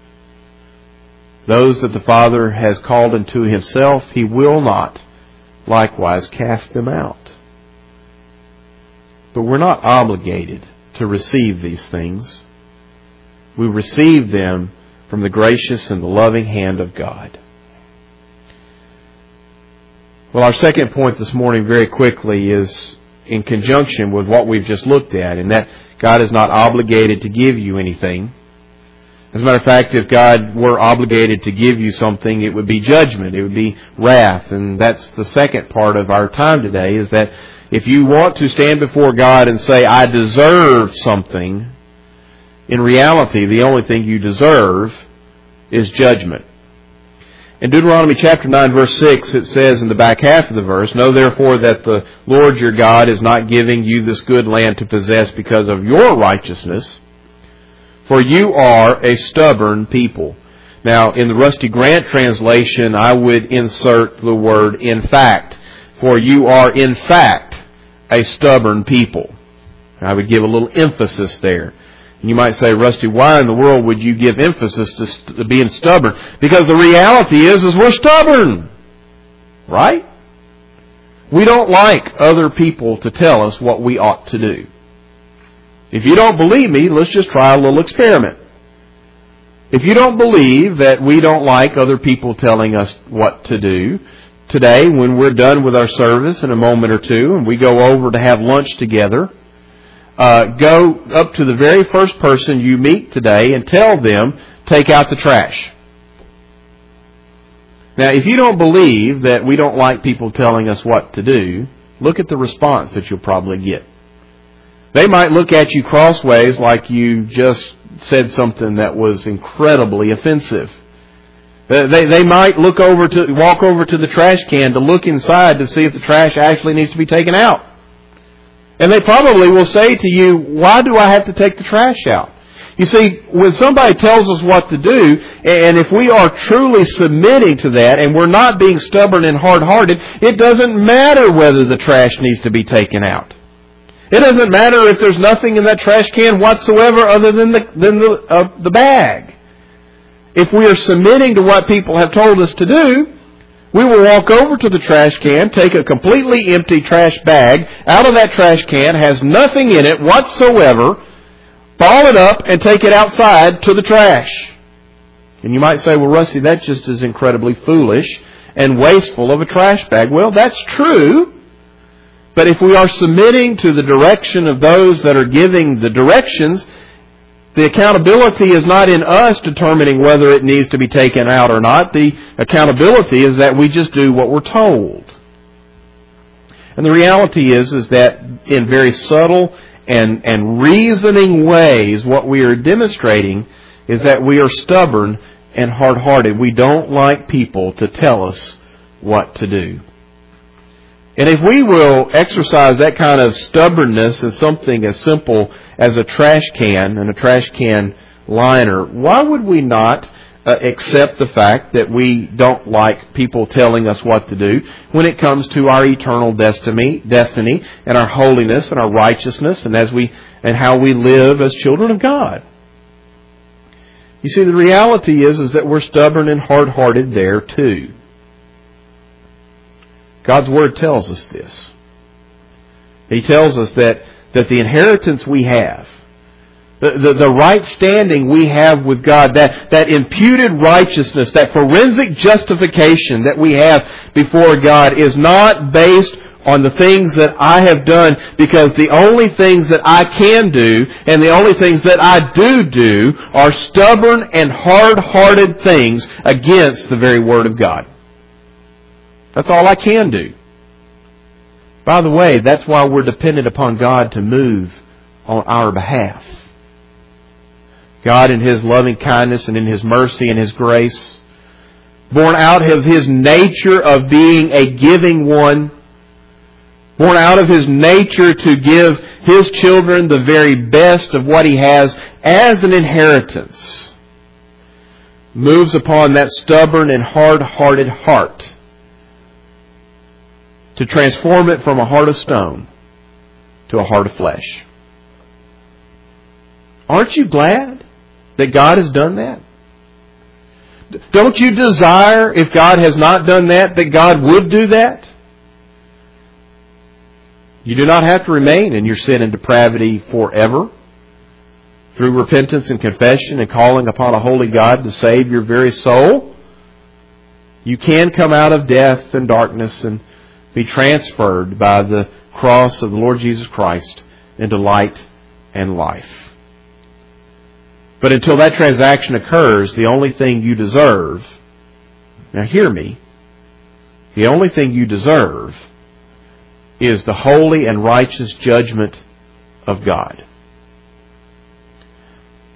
Those that the Father has called unto Himself, He will not likewise cast them out. But we're not obligated to receive these things. We receive them from the gracious and the loving hand of God. Well, our second point this morning very quickly is in conjunction with what we've just looked at, and that God is not obligated to give you anything. As a matter of fact, if God were obligated to give you something, it would be judgment. It would be wrath. And that's the second part of our time today, is that if you want to stand before God and say, I deserve something, in reality, the only thing you deserve is judgment. In Deuteronomy chapter nine, verse six, it says in the back half of the verse, "Know therefore that the Lord your God is not giving you this good land to possess because of your righteousness, for you are a stubborn people." Now, in the Rusty Grant translation, I would insert the word "in fact," for you are in fact a stubborn people. I would give a little emphasis there. And you might say, "Rusty, why in the world would you give emphasis to, st- to being stubborn?" Because the reality is, is we're stubborn. Right? We don't like other people to tell us what we ought to do. If you don't believe me, let's just try a little experiment. If you don't believe that we don't like other people telling us what to do, today when we're done with our service in a moment or two and we go over to have lunch together, Uh, go up to the very first person you meet today and tell them, "Take out the trash." Now, if you don't believe that we don't like people telling us what to do, look at the response that you'll probably get. They might look at you crossways like you just said something that was incredibly offensive. They, they might look over to, walk over to the trash can to look inside to see if the trash actually needs to be taken out. And they probably will say to you, "Why do I have to take the trash out?" You see, when somebody tells us what to do, and if we are truly submitting to that, and we're not being stubborn and hard-hearted, it doesn't matter whether the trash needs to be taken out. It doesn't matter if there's nothing in that trash can whatsoever other than the, than the, uh, the bag. If we are submitting to what people have told us to do, we will walk over to the trash can, take a completely empty trash bag out of that trash can, has nothing in it whatsoever, ball it up and take it outside to the trash. And you might say, "Well, Rusty, that just is incredibly foolish and wasteful of a trash bag." Well, that's true. But if we are submitting to the direction of those that are giving the directions, the accountability is not in us determining whether it needs to be taken out or not. The accountability is that we just do what we're told. And the reality is, is that in very subtle and, and reasoning ways, what we are demonstrating is that we are stubborn and hard-hearted. We don't like people to tell us what to do. And if we will exercise that kind of stubbornness in something as simple as a trash can and a trash can liner, why would we not uh, accept the fact that we don't like people telling us what to do when it comes to our eternal destiny, destiny and our holiness and our righteousness and as we and how we live as children of God? You see, the reality is, is that we're stubborn and hard-hearted there too. God's Word tells us this. He tells us that, that the inheritance we have, the, the, the right standing we have with God, that, that imputed righteousness, that forensic justification that we have before God is not based on the things that I have done, because the only things that I can do and the only things that I do do are stubborn and hard-hearted things against the very Word of God. That's all I can do. By the way, that's why we're dependent upon God to move on our behalf. God, in His loving kindness and in His mercy and His grace, born out of His nature of being a giving one, born out of His nature to give His children the very best of what He has as an inheritance, moves upon that stubborn and hard-hearted heart to transform it from a heart of stone to a heart of flesh. Aren't you glad that God has done that? Don't you desire, if God has not done that, that God would do that? You do not have to remain in your sin and depravity forever. Through repentance and confession and calling upon a holy God to save your very soul, you can come out of death and darkness and be transferred by the cross of the Lord Jesus Christ into light and life. But until that transaction occurs, the only thing you deserve, now hear me, the only thing you deserve is the holy and righteous judgment of God.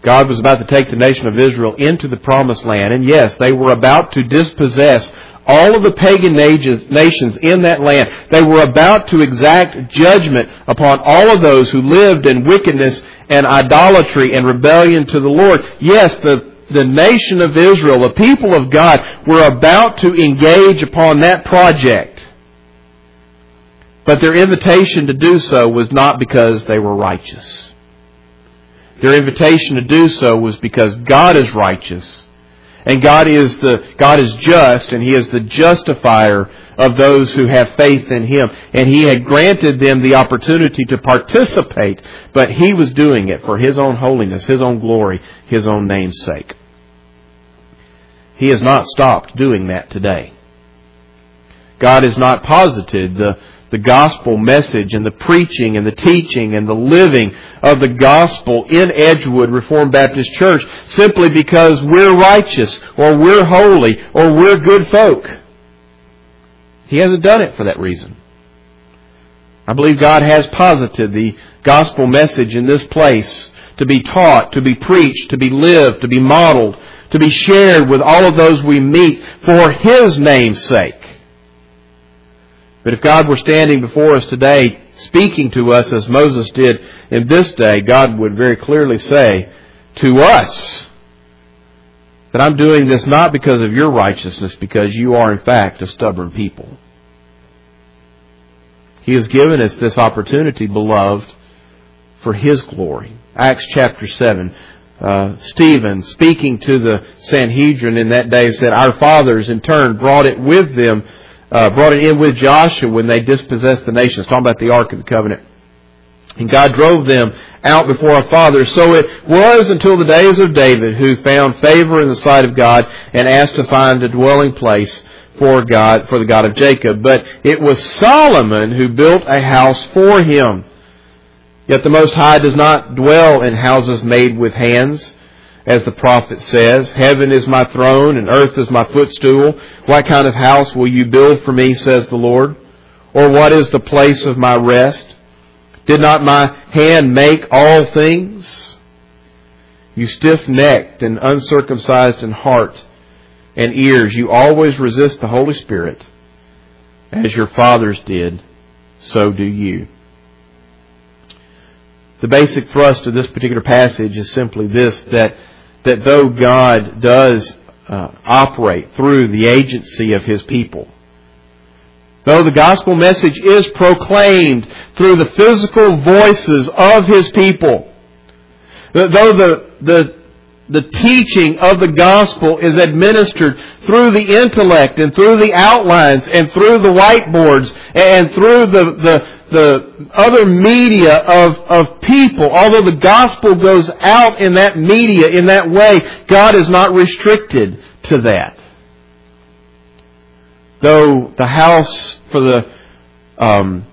God was about to take the nation of Israel into the promised land. And yes, they were about to dispossess all of the pagan nations in that land. They were about to exact judgment upon all of those who lived in wickedness and idolatry and rebellion to the Lord. Yes, the, the nation of Israel, the people of God, were about to engage upon that project. But their invitation to do so was not because they were righteous. Their invitation to do so was because God is righteous, and God is the God is just, and He is the justifier of those who have faith in Him. And He had granted them the opportunity to participate, but He was doing it for His own holiness, His own glory, His own name's sake. He has not stopped doing that today. God has not posited the the gospel message and the preaching and the teaching and the living of the gospel in Edgewood Reformed Baptist Church simply because we're righteous or we're holy or we're good folk. He hasn't done it for that reason. I believe God has posited the gospel message in this place to be taught, to be preached, to be lived, to be modeled, to be shared with all of those we meet for His name's sake. But if God were standing before us today, speaking to us as Moses did in this day, God would very clearly say to us that I'm doing this not because of your righteousness, because you are in fact a stubborn people. He has given us this opportunity, beloved, for His glory. Acts chapter seven. Uh, Stephen, speaking to the Sanhedrin in that day, said, our fathers in turn brought it with them, Uh, brought it in with Joshua when they dispossessed the nations. Talking about the Ark of the Covenant. And God drove them out before our fathers. So it was until the days of David, who found favor in the sight of God and asked to find a dwelling place for God, for the God of Jacob. But it was Solomon who built a house for Him. Yet the Most High does not dwell in houses made with hands. As the prophet says, heaven is my throne and earth is my footstool. What kind of house will you build for me, says the Lord? Or what is the place of my rest? Did not my hand make all things? You stiff-necked and uncircumcised in heart and ears, you always resist the Holy Spirit. As your fathers did, so do you. The basic thrust of this particular passage is simply this, that that though God does uh, operate through the agency of His people, though the gospel message is proclaimed through the physical voices of His people, though the, the, the teaching of the gospel is administered through the intellect and through the outlines and through the whiteboards and through the, the the other media of, of people, although the gospel goes out in that media, in that way, God is not restricted to that. Though the house for the um,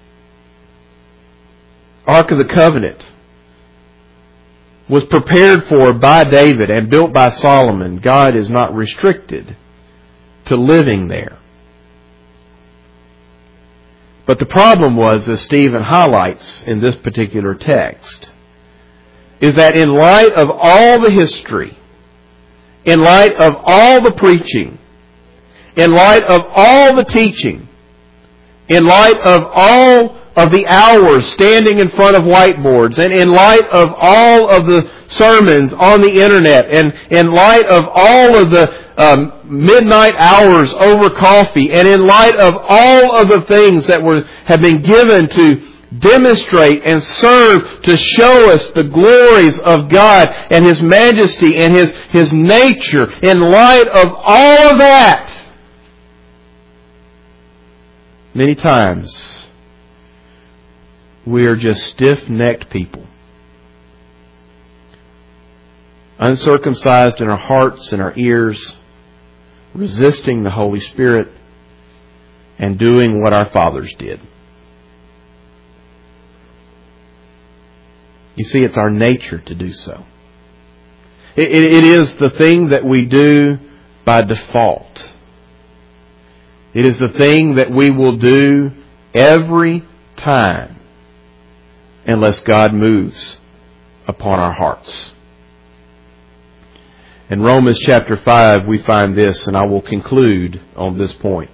Ark of the Covenant was prepared for by David and built by Solomon, God is not restricted to living there. But the problem was, as Stephen highlights in this particular text, is that in light of all the history, in light of all the preaching, in light of all the teaching, in light of all of the hours standing in front of whiteboards, and in light of all of the sermons on the internet, and in light of all of the um, midnight hours over coffee, and in light of all of the things that were have been given to demonstrate and serve to show us the glories of God and His majesty and His, His nature, in light of all of that, many times we are just stiff-necked people, uncircumcised in our hearts and our ears, resisting the Holy Spirit and doing what our fathers did. You see, it's our nature to do so. It, it, it is the thing that we do by default. It is the thing that we will do every time unless God moves upon our hearts. In Romans chapter five, we find this, and I will conclude on this point.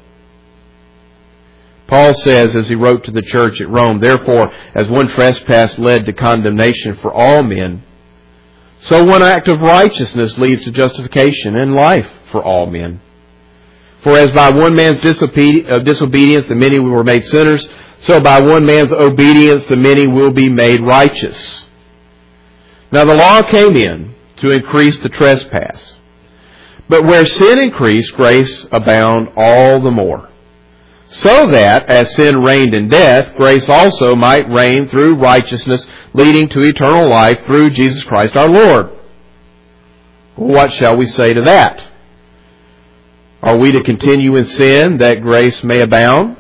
Paul says, as he wrote to the church at Rome, "Therefore, as one trespass led to condemnation for all men, so one act of righteousness leads to justification and life for all men. For as by one man's disobedience the many were made sinners, so by one man's obedience the many will be made righteous. Now the law came in to increase the trespass. But where sin increased, grace abounded all the more. So that, as sin reigned in death, grace also might reign through righteousness, leading to eternal life through Jesus Christ our Lord." What shall we say to that? Are we to continue in sin that grace may abound?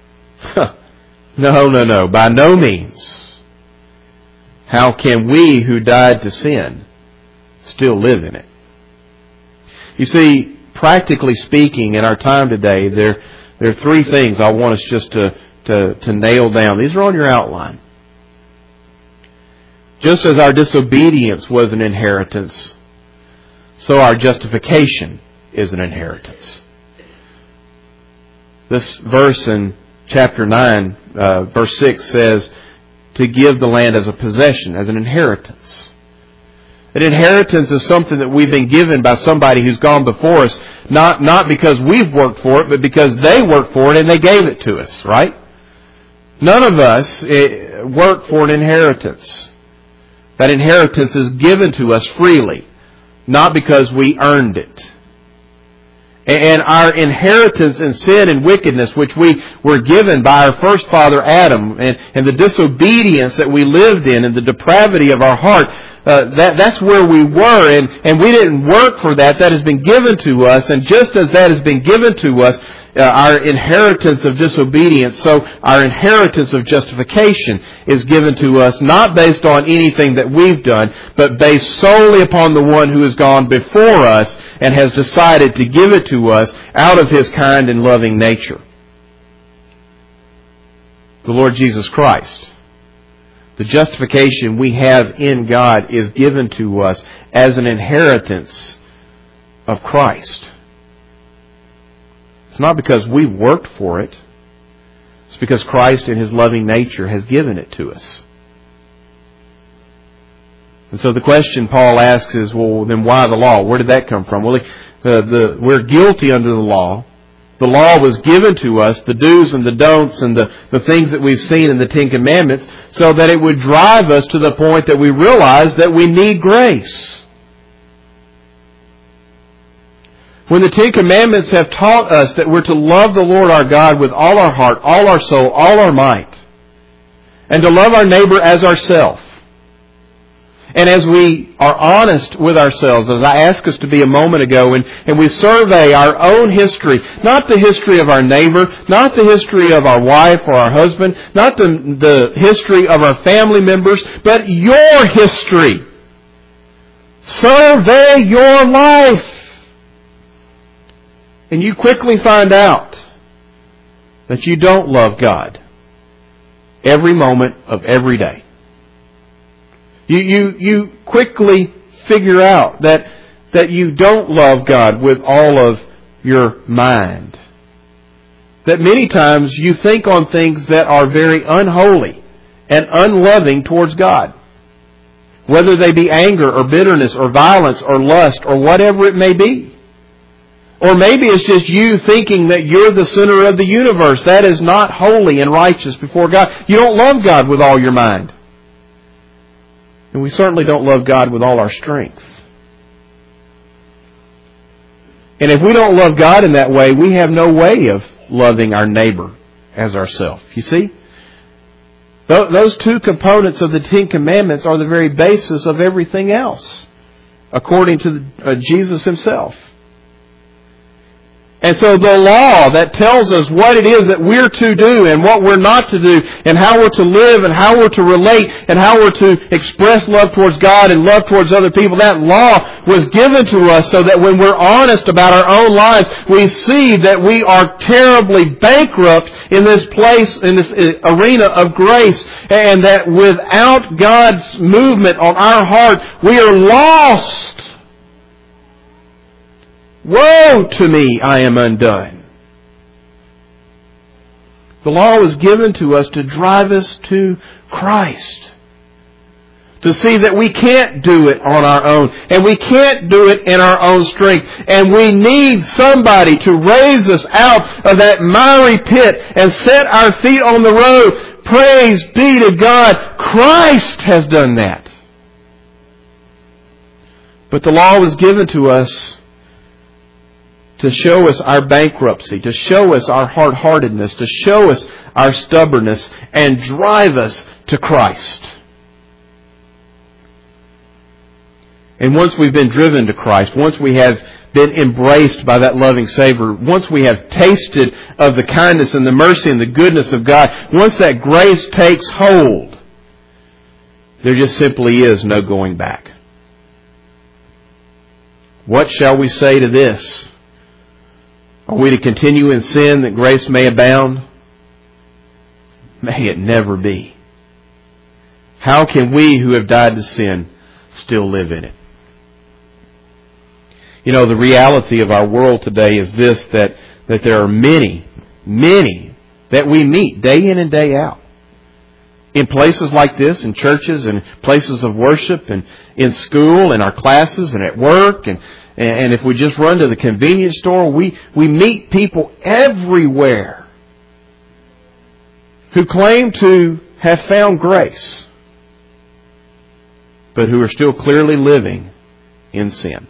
No, no, no, by no means. How can we who died to sin still live in it? You see, practically speaking, in our time today, there, there are three things I want us just to, to, to nail down. These are on your outline. Just as our disobedience was an inheritance, so our justification is an inheritance. This verse in chapter nine, uh, verse six says, to give the land as a possession, as an inheritance. An inheritance is something that we've been given by somebody who's gone before us, not, not because we've worked for it, but because they worked for it and they gave it to us, right? None of us work for an inheritance. That inheritance is given to us freely, not because we earned it. And our inheritance in sin and wickedness, which we were given by our first father Adam, and, and the disobedience that we lived in, and the depravity of our heart, uh, that, that's where we were, and, and we didn't work for that. That has been given to us, and just as that has been given to us, uh, our inheritance of disobedience, so our inheritance of justification is given to us, not based on anything that we've done, but based solely upon the one who has gone before us and has decided to give it to us out of His kind and loving nature. The Lord Jesus Christ. The justification we have in God is given to us as an inheritance of Christ. It's not because we worked for it. It's because Christ in His loving nature has given it to us. And so the question Paul asks is, well, then why the law? Where did that come from? Well, uh, the, we're guilty under the law. The law was given to us, the do's and the don'ts and the, the things that we've seen in the Ten Commandments, so that it would drive us to the point that we realize that we need grace. When the Ten Commandments have taught us that we're to love the Lord our God with all our heart, all our soul, all our might, and to love our neighbor as ourselves. And as we are honest with ourselves, as I asked us to be a moment ago, and, and we survey our own history, not the history of our neighbor, not the history of our wife or our husband, not the, the history of our family members, but your history. Survey your life. And you quickly find out that you don't love God every moment of every day. You, you, you quickly figure out that, that you don't love God with all of your mind. That many times you think on things that are very unholy and unloving towards God. Whether they be anger or bitterness or violence or lust or whatever it may be. Or maybe it's just you thinking that you're the center of the universe. That is not holy and righteous before God. You don't love God with all your mind. And we certainly don't love God with all our strength. And if we don't love God in that way, we have no way of loving our neighbor as ourselves. You see? Those two components of the Ten Commandments are the very basis of everything else, according to uh, Jesus Himself. And so the law that tells us what it is that we're to do and what we're not to do and how we're to live and how we're to relate and how we're to express love towards God and love towards other people, that law was given to us so that when we're honest about our own lives, we see that we are terribly bankrupt in this place, in this arena of grace, and that without God's movement on our heart, we are lost. Woe to me, I am undone. The law was given to us to drive us to Christ. To see that we can't do it on our own. And we can't do it in our own strength. And we need somebody to raise us out of that miry pit and set our feet on the road. Praise be to God. Christ has done that. But the law was given to us to show us our bankruptcy, to show us our hard-heartedness, to show us our stubbornness, and drive us to Christ. And once we've been driven to Christ, once we have been embraced by that loving Savior, once we have tasted of the kindness and the mercy and the goodness of God, once that grace takes hold, there just simply is no going back. What shall we say to this? Are we to continue in sin that grace may abound? May it never be. How can we who have died to sin still live in it? You know, the reality of our world today is this, that, that there are many, many that we meet day in and day out. In places like this, in churches and places of worship and in school and our classes and at work. And, and if we just run to the convenience store, we, we meet people everywhere who claim to have found grace, but who are still clearly living in sin.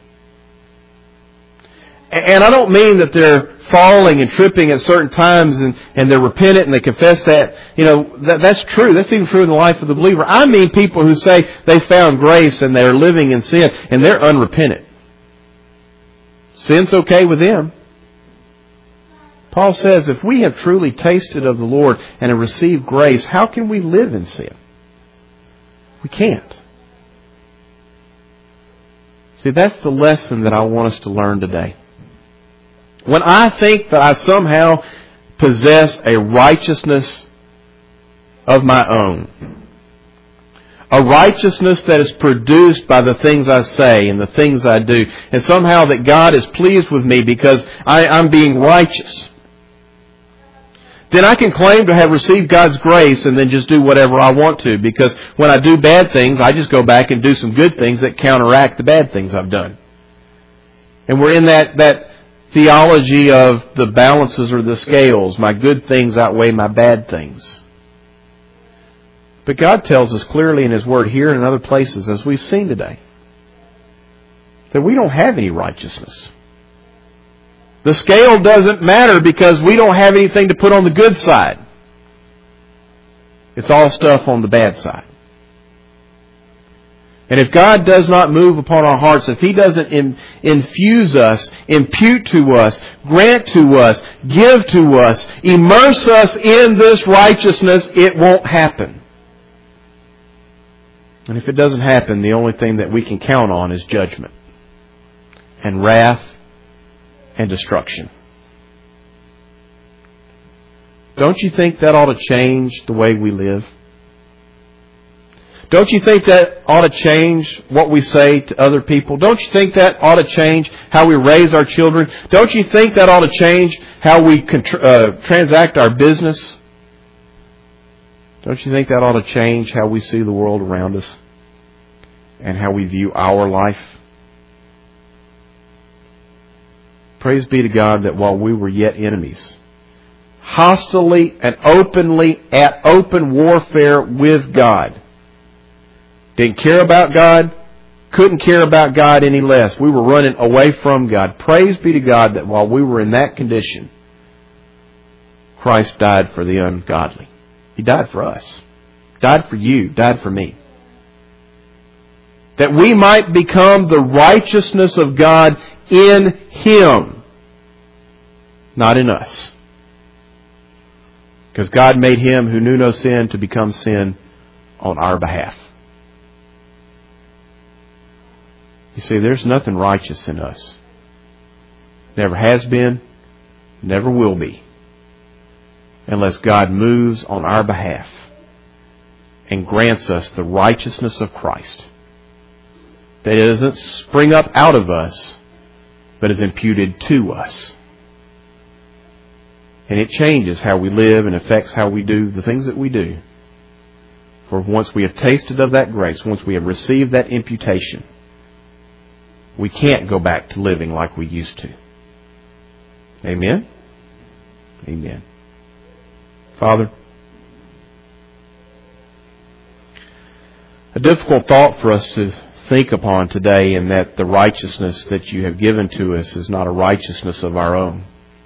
And I don't mean that they're falling and tripping at certain times and, and they're repentant and they confess that. You know, that, that's true. That's even true in the life of the believer. I mean people who say they found grace and they're living in sin and they're unrepentant. Sin's okay with them. Paul says if we have truly tasted of the Lord and have received grace, how can we live in sin? We can't. See, that's the lesson that I want us to learn today. When I think that I somehow possess a righteousness of my own, a righteousness that is produced by the things I say and the things I do, and somehow that God is pleased with me because I, I'm being righteous, then I can claim to have received God's grace and then just do whatever I want to, because when I do bad things, I just go back and do some good things that counteract the bad things I've done. And we're in that, that theology of the balances or the scales. My good things outweigh my bad things. But God tells us clearly in His Word here and in other places, as we've seen today, that we don't have any righteousness. The scale doesn't matter because we don't have anything to put on the good side. It's all stuff on the bad side. And if God does not move upon our hearts, if He doesn't in, infuse us, impute to us, grant to us, give to us, immerse us in this righteousness, it won't happen. And if it doesn't happen, the only thing that we can count on is judgment and wrath and destruction. Don't you think that ought to change the way we live? Don't you think that ought to change what we say to other people? Don't you think that ought to change how we raise our children? Don't you think that ought to change how we contr- uh, transact our business? Don't you think that ought to change how we see the world around us and how we view our life? Praise be to God that while we were yet enemies, hostilely and openly at open warfare with God, didn't care about God, couldn't care about God any less. We were running away from God. Praise be to God that while we were in that condition, Christ died for the ungodly. He died for us. Died for you. Died for me. That we might become the righteousness of God in Him, not in us. Because God made Him who knew no sin to become sin on our behalf. You see, there's nothing righteous in us. Never has been, never will be, unless God moves on our behalf and grants us the righteousness of Christ. That it doesn't spring up out of us, but is imputed to us. And it changes how we live and affects how we do the things that we do. For once we have tasted of that grace, once we have received that imputation, we can't go back to living like we used to. Amen? Amen. Father, a difficult thought for us to think upon today, in that the righteousness that you have given to us is not a righteousness of our own.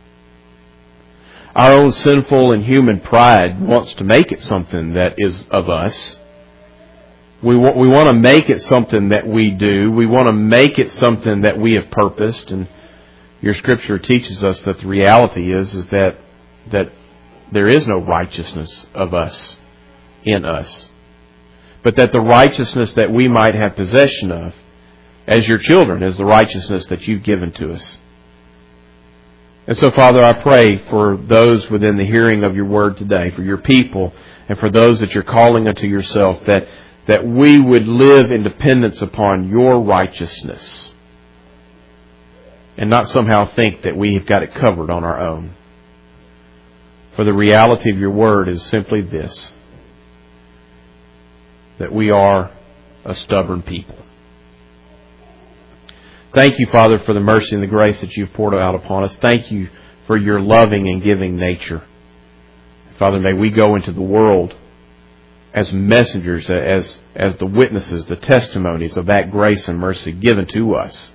Our own sinful and human pride wants to make it something that is of us. We want, we want to make it something that we do. We want to make it something that we have purposed. And your Scripture teaches us that the reality is, is that, that there is no righteousness of us in us, but that the righteousness that we might have possession of as your children is the righteousness that you've given to us. And so, Father, I pray for those within the hearing of your word today, for your people, and for those that you're calling unto yourself, that, that we would live in dependence upon your righteousness and not somehow think that we have got it covered on our own. For the reality of your word is simply this, that we are a stubborn people. Thank you, Father, for the mercy and the grace that you've poured out upon us. Thank you for your loving and giving nature. Father, may we go into the world as messengers, as, as the witnesses, the testimonies of that grace and mercy given to us,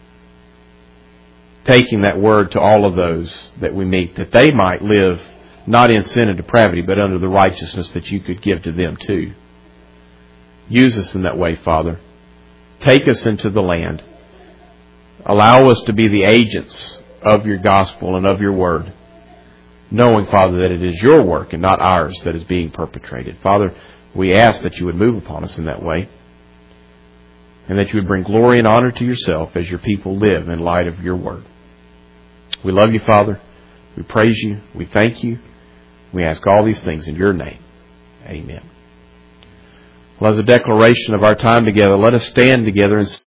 taking that word to all of those that we meet, that they might live not in sin and depravity, but under the righteousness that you could give to them too. Use us in that way, Father. Take us into the land. Allow us to be the agents of your gospel and of your word, knowing, Father, that it is your work and not ours that is being perpetrated. Father, we ask that you would move upon us in that way, and that you would bring glory and honor to yourself as your people live in light of your word. We love you, Father. We praise you. We thank you. We ask all these things in your name. Amen. Well, as a declaration of our time together, let us stand together and